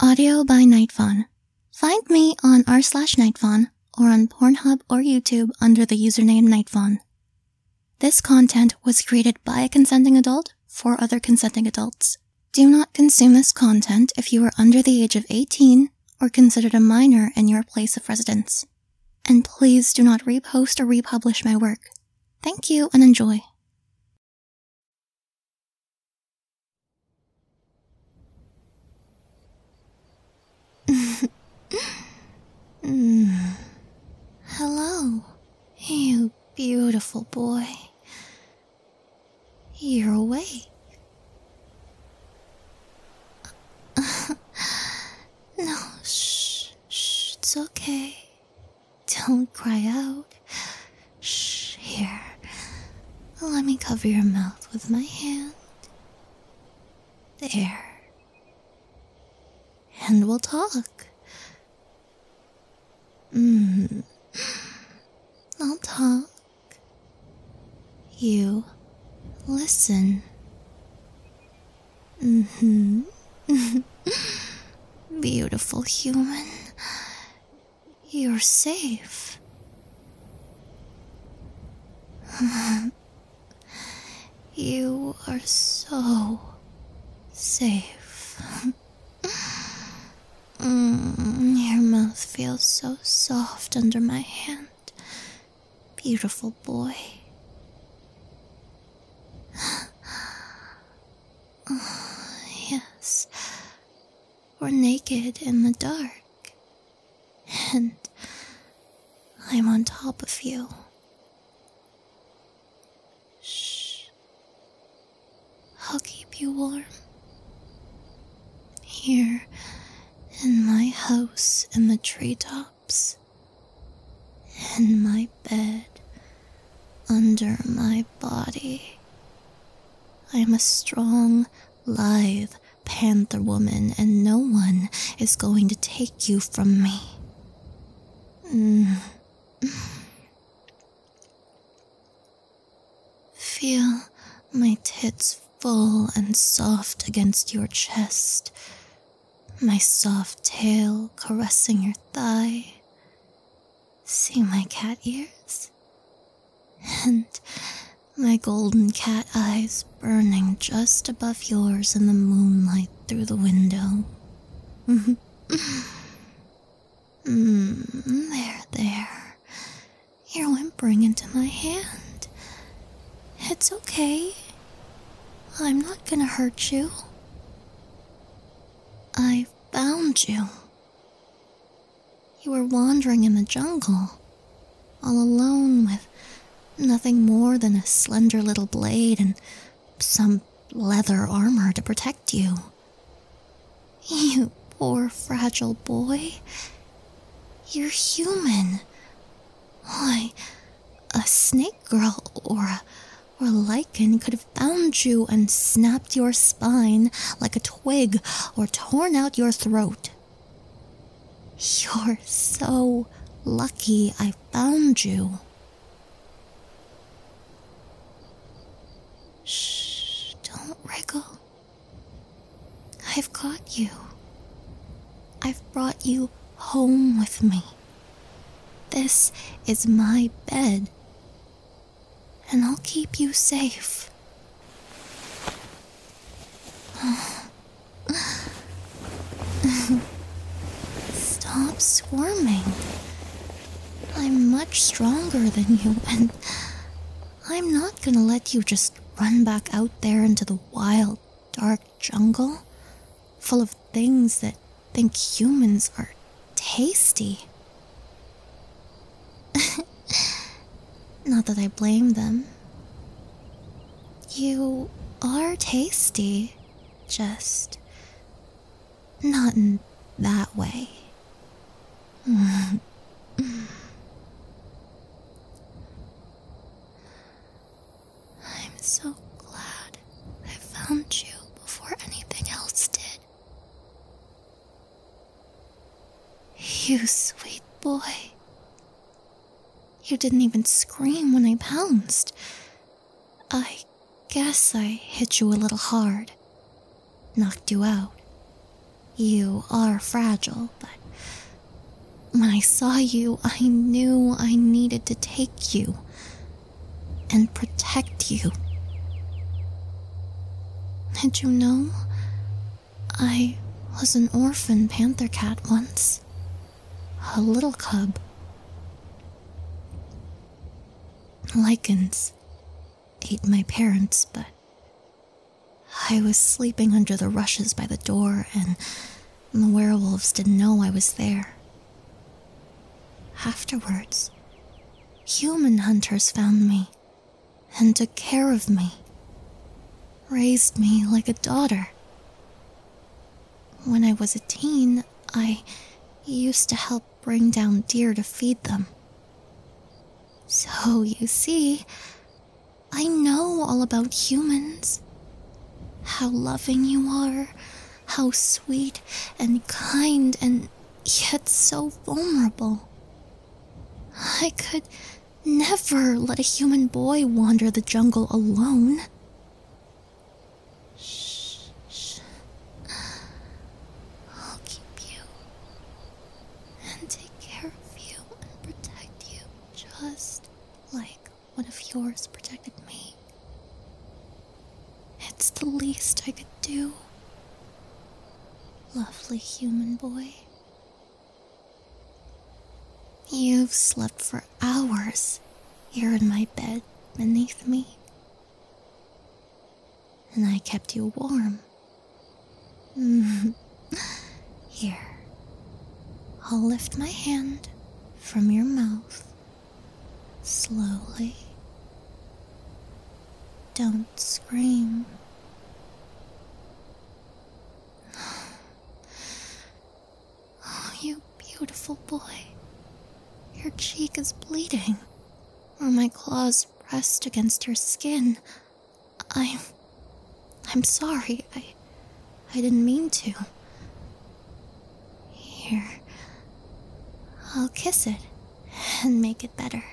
Audio by Nightfawn. Find me on r/Nightfawn or on Pornhub or YouTube under the username Nightfawn. This content was created by a consenting adult for other consenting adults. Do not consume this content if you are under the age of 18 or considered a minor in your place of residence. And please do not repost or republish my work. Thank you and enjoy. Hello, you beautiful boy. You're awake. No, shh, it's okay. Don't cry out. Shh, here. Let me cover your mouth with my hand. There. And we'll talk. I'll talk. You listen. Beautiful human. You're safe. You are so safe. Your mouth feels so soft under my hand. Beautiful boy. Yes. We're naked in the dark. And I'm on top of you. Shh. I'll keep you warm. Here in my house in the treetops. In my bed. Under my body. I'm a strong, lithe panther woman, and no one is going to take you from me. Feel my tits full and soft against your chest. My soft tail caressing your thigh. See my cat ears? And my golden cat eyes burning just above yours in the moonlight through the window. There. You're whimpering into my hand. It's okay. I'm not gonna hurt you. I found you. You were wandering in the jungle, all alone with nothing more than a slender little blade and some leather armor to protect you. You poor fragile boy. You're human. Why, a snake girl or lichen could have found you and snapped your spine like a twig or torn out your throat. You're so lucky I found you. Shh, don't wriggle. I've got you. I've brought you home with me. This is my bed. And I'll keep you safe. Stop squirming. I'm much stronger than you, and I'm not gonna let you just run back out there into the wild, dark jungle, full of things that think humans are tasty. Not that I blame them. You are tasty, just not in that way. I'm so glad I found you before anything else did. You sweet boy. You didn't even scream when I pounced. I guess I hit you a little hard. Knocked you out. You are fragile, but when I saw you, I knew I needed to take you and protect you. Did you know? I was an orphan panther cat once. A little cub. Lycans ate my parents, but I was sleeping under the rushes by the door, and the werewolves didn't know I was there. Afterwards, human hunters found me and took care of me, raised me like a daughter. When I was a teen, I used to help bring down deer to feed them. So, you see, I know all about humans. How loving you are, how sweet and kind and yet so vulnerable. I could never let a human boy wander the jungle alone. Shh. I'll keep you and take care of you and protect you just like one of yours protected me. It's the least I could do. Lovely human boy. You've slept for hours here in my bed beneath me. And I kept you warm. Here. I'll lift my hand from your mouth. Slowly. Don't scream. Oh, you beautiful boy. Your cheek is bleeding, where my claws pressed against your skin. I'm sorry. I didn't mean to. Here. I'll kiss it and make it better.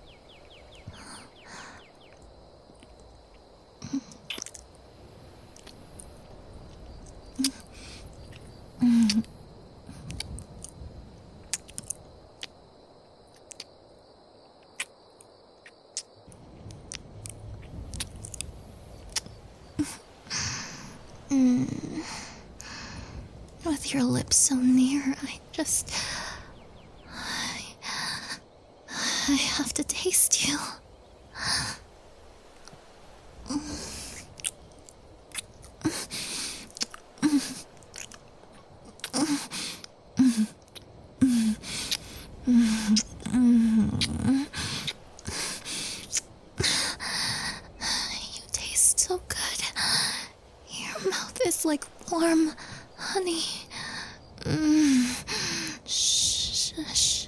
With your lips so near, I have to taste you. You taste so good. Your mouth is like warm honey. Shh.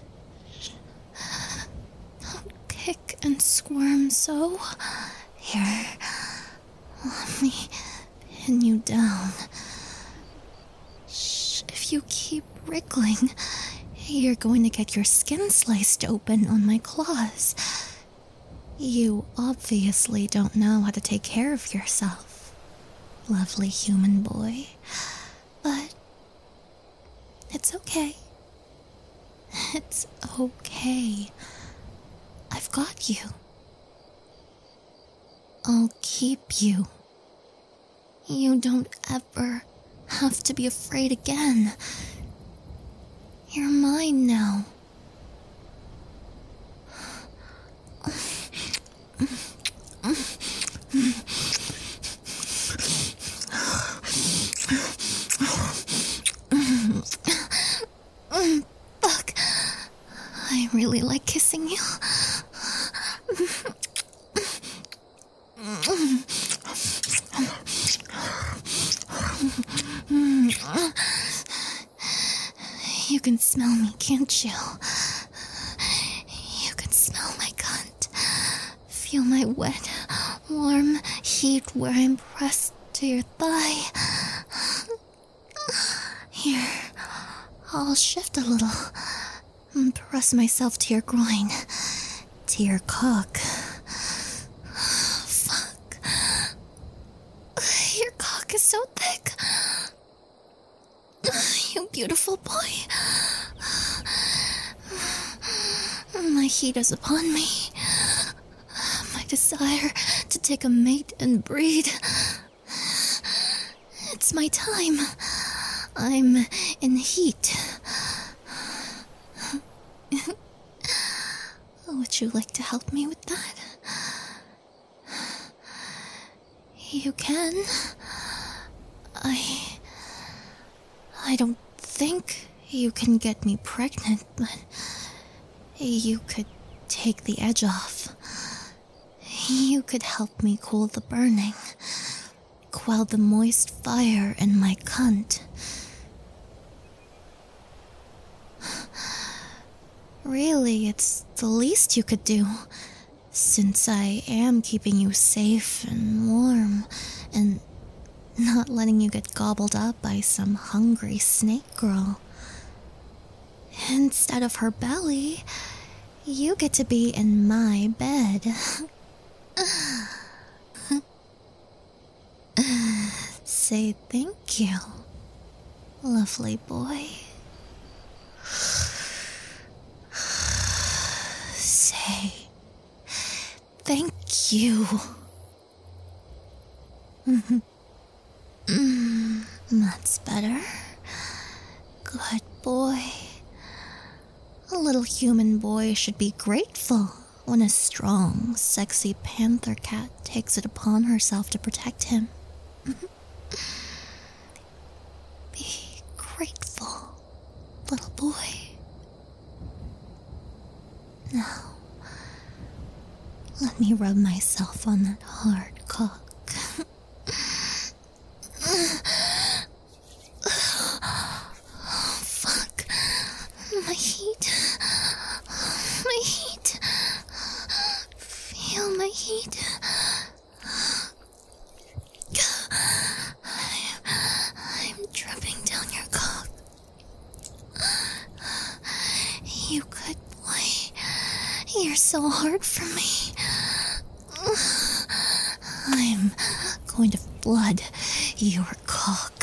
Don't kick and squirm so. Here, let me pin you down. Shh, if you keep wriggling, you're going to get your skin sliced open on my claws. You obviously don't know how to take care of yourself, lovely human boy. But it's okay. It's okay. I've got you. I'll keep you. You don't ever have to be afraid again. You're mine now. Fuck. I really like kissing you. You can smell me, can't you? You can smell my cunt. Feel my wet, warm heat where I'm pressed to your thigh. Here, I'll shift a little and press myself to your groin, to your cock. Fuck. Your cock is so thick. beautiful boy. My heat is upon me. My desire to take a mate and breed. It's my time. I'm in heat. Would you like to help me with that? You can. I don't think you can get me pregnant, but you could take the edge off. You could help me cool the burning, quell the moist fire in my cunt. Really, it's the least you could do, since I am keeping you safe and warm, and not letting you get gobbled up by some hungry snake girl. Instead of her belly, you get to be in my bed. Say thank you, lovely boy. Say thank you. That's better. Good boy. A little human boy should be grateful when a strong, sexy panther cat takes it upon herself to protect him. Be grateful, little boy. Now, let me rub myself on that hard cock. Fuck. My heat. My heat. Feel my heat. I'm dripping down your cock. You good boy. You're so hard for me. I'm going to flood your cock.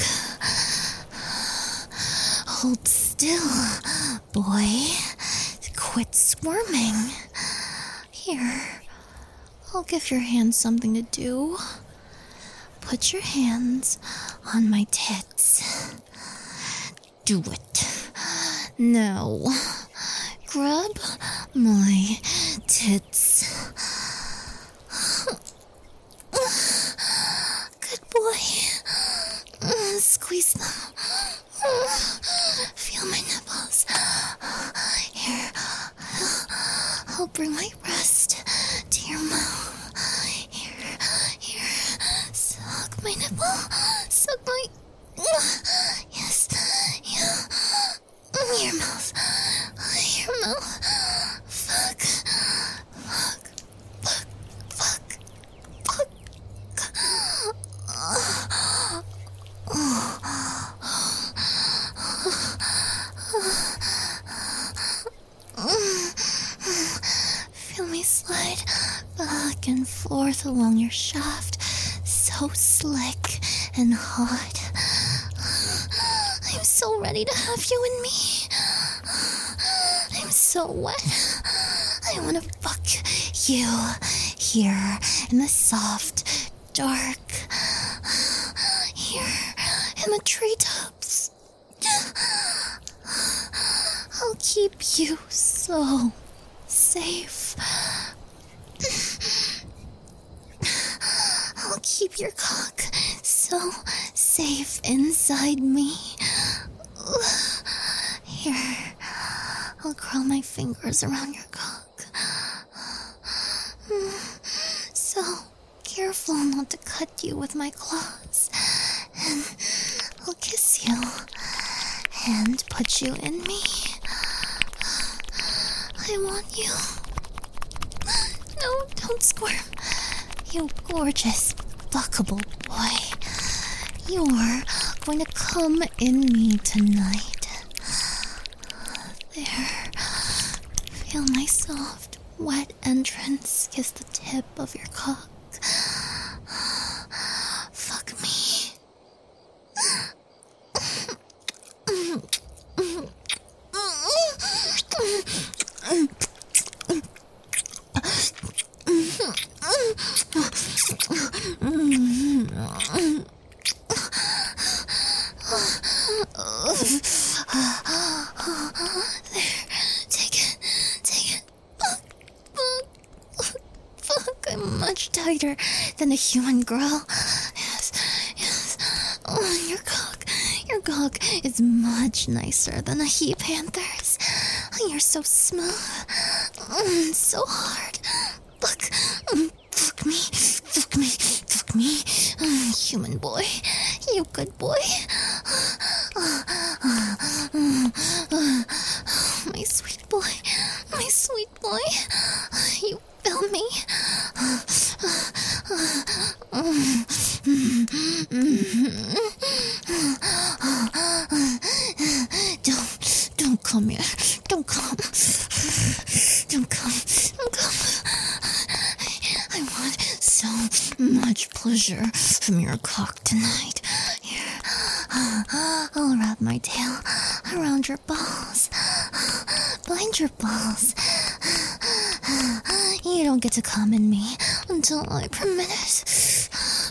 Hold still, boy. Quit squirming. Here, I'll give your hands something to do. Put your hands on my tits. Do it. Now, grab my tits. Good boy. Squeeze them. Feel my nipples. Here, I'll bring my breast to your mouth. Here, suck my nipple. Suck my... Yes, yeah. Your mouth. Fuck. Feel me slide back and forth along your shaft, so slick and hot. I'm so ready to have you in me. I'm so wet. I want to fuck you here in the soft, dark, here in the treetops. I'll keep you so safe. I'll keep your cock so safe inside me. Here, I'll curl my fingers around your cock. So careful not to cut you with my claws. And I'll kiss you and put you in me. I want you. No, don't squirm. You gorgeous, fuckable boy. You're going to come in me tonight. There. Feel my soft, wet entrance kiss the tip of your cock. Fuck me. There, take it, take it. Fuck, I'm much tighter than a human girl. Yes, yes. Oh, your cock is much nicer than a he panther's. You're so smooth, so hard. Fuck me, fuck me, fuck me. Human boy, you good boy. My sweet boy, my sweet boy. You feel me? Don't come here. Don't come. Don't come. Don't come. I want so much pleasure from your cock tonight. Here, I'll wrap my tail around your balls. Bind your balls. You don't get to come in me until I permit it.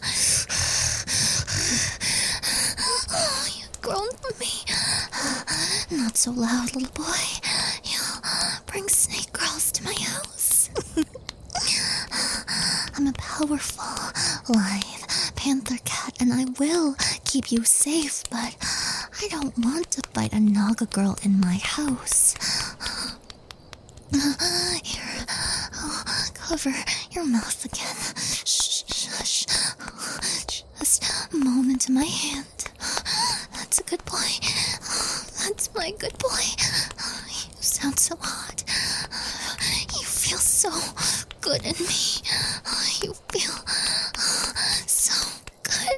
Oh, you've grown for me. Not so loud, little boy. You'll bring snake girls to my house. I'm a powerful, lithe panther cat, and I will keep you safe, but I don't want to bite a Naga girl in my house. Here, cover your mouth again. Shh, shush. Just moan into my hand. That's a good boy. That's my good boy. You sound so hot. You feel so good in me. You feel so good.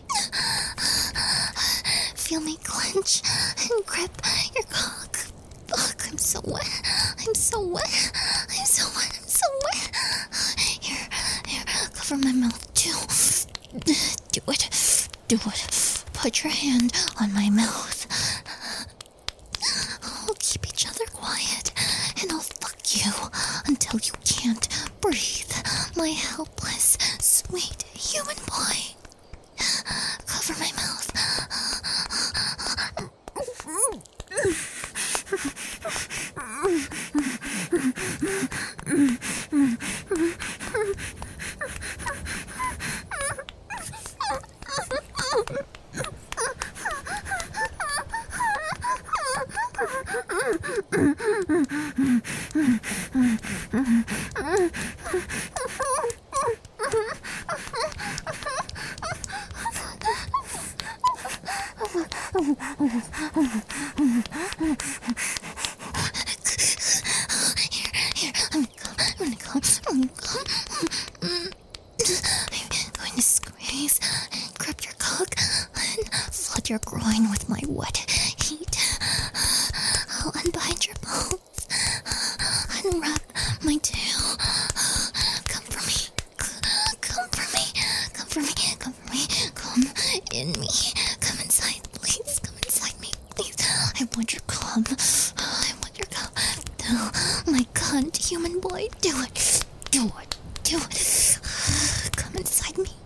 Feel me clench and grip your cock. Ugh, I'm so wet. I'm so wet. I'm so wet. I'm so wet. Here, cover my mouth too. Do it. Do it. Put your hand on my mouth. We'll keep each other quiet, and I'll fuck you until you can't breathe. My helpless, sweet human boy. Cover my mouth. Here, I'm gonna come. I'm going to squeeze and grip your cock and flood your groin with my wet heat. I'll unbind your balls, unwrap my tail. Come for me. Come for me. Come for me. Come for me. Come in me. Come inside, please. Come inside me, please. I want your cum. I want your cum. No, my cunt, human boy. Do it. Do it. Do it. Come inside me.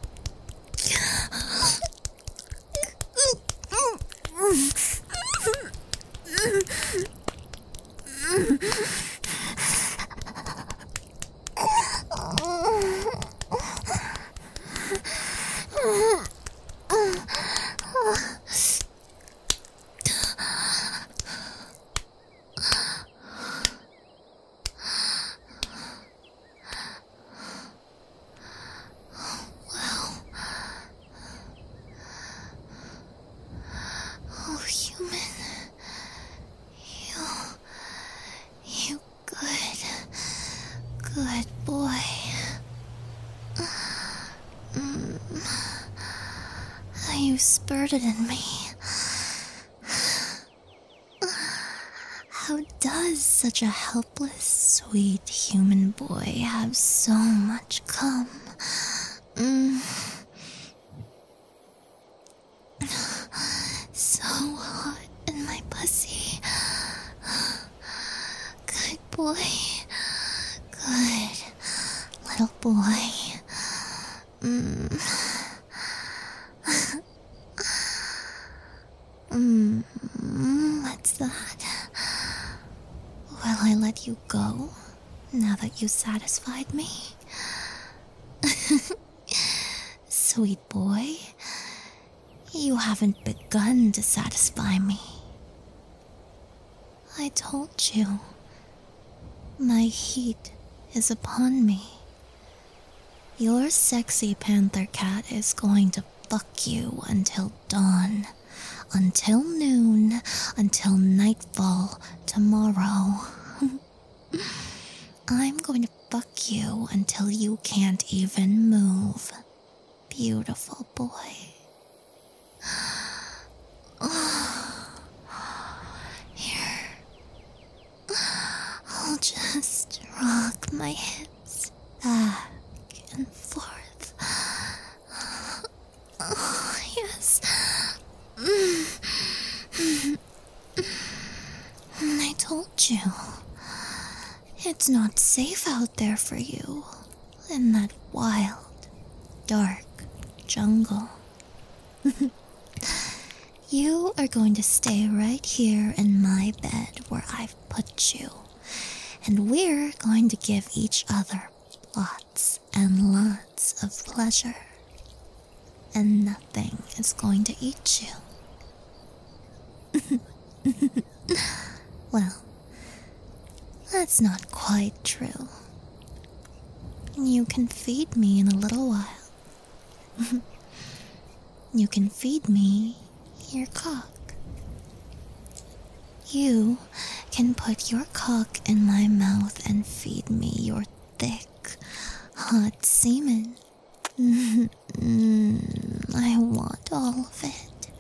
Oh, human. You good boy. You spurted in me. How does such a helpless, sweet human boy have so much cum? So hot in my pussy. Good boy. Good little boy. What's that? Will I let you go now that you satisfied me? Sweet boy, you haven't begun to satisfy me. I told you, my heat is upon me. Your sexy panther cat is going to fuck you until dawn, until noon, until nightfall tomorrow. I'm going to fuck you until you can't even move. Beautiful boy. Here. I'll just rock my hips back and forth. Oh, yes. I told you. It's not safe out there for you. In that wild, dark jungle. You are going to stay right here in my bed where I've put you. And we're going to give each other lots and lots of pleasure. And nothing is going to eat you. Well, that's not quite true. You can feed me in a little while. You can feed me your cock. You can put your cock in my mouth and feed me your thick, hot semen. I want all of it.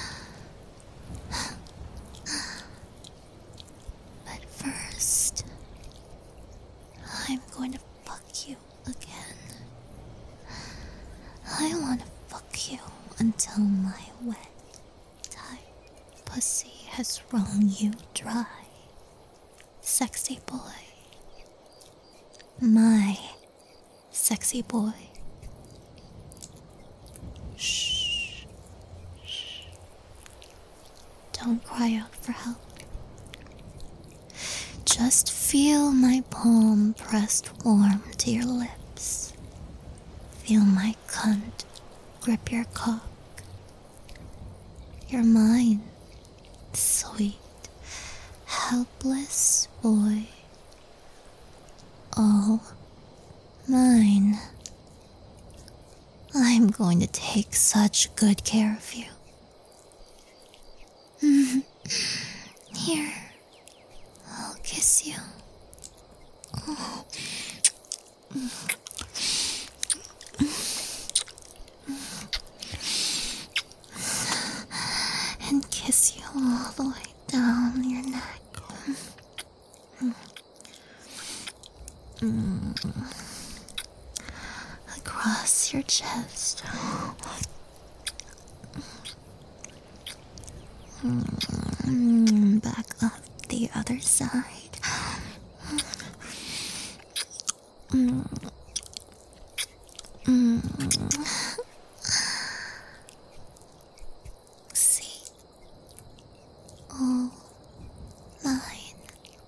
But first, I'm going to fuck you again. I want to fuck you until my wet, tight pussy has wrung you dry. Sexy boy. My sexy boy. Shh. Shh. Don't cry out for help. Just feel my palm pressed warm to your lips. Feel my cunt grip your cock. You're mine, sweet, helpless boy. All mine. I'm going to take such good care of you. Here, I'll kiss you. Oh. And kiss you all the way down your neck. Across your chest. Back up the other side. See? All mine.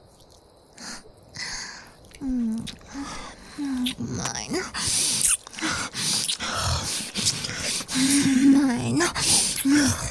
Mine. Mine.